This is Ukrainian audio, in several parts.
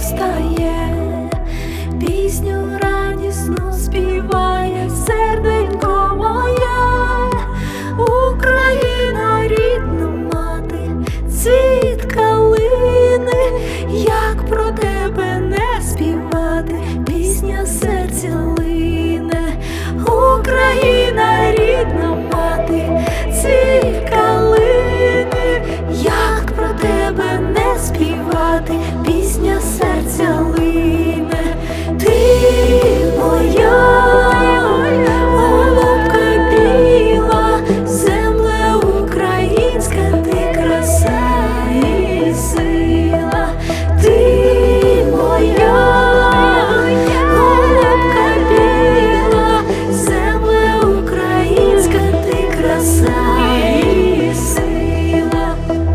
встає, пісню радісну співає серденько моє. Україна, рідна мати, цвіт калини, як про тебе не співати, пісня серця лине. Україна, рідна мати, цвіт калини, як про тебе не співати, пісня серця лине. Ти моя голубка біла, земле українська, ти краса і сила. Ти моя голубка біла, земле українська, ти краса і сила.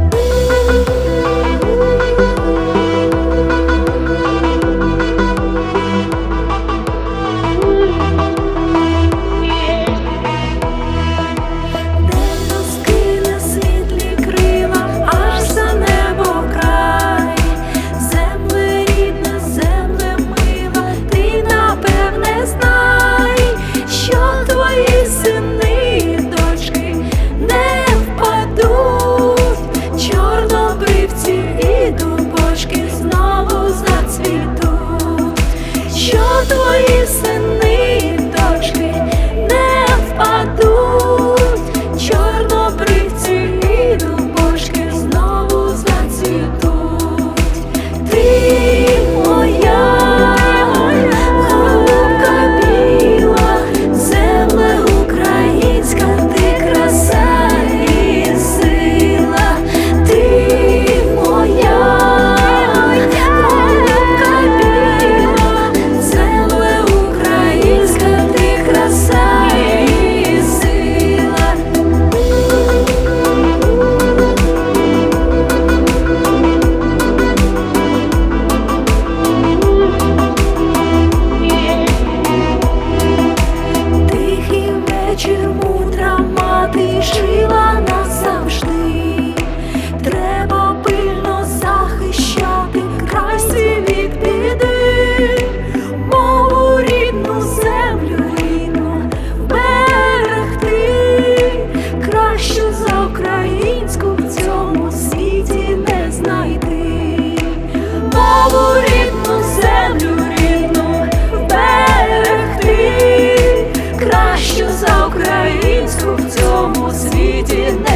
Твої сини і дочки не впадуть, чорнобривці і дубочки знову зацвітуть. Ти моя голубка біла, земле українська, ти краса і сила. Ти моя голубка біла, земле українська, ти краса і сила. Тихий вечір, мудра мати жила назавжди. Треба пильно захищати край свій від біди. Мову рідну, землю рідну вберегти, кращу за українську в цьому світі не знайти. Мову рідну, землю рідну вберегти, кращу за українську в цьому світі не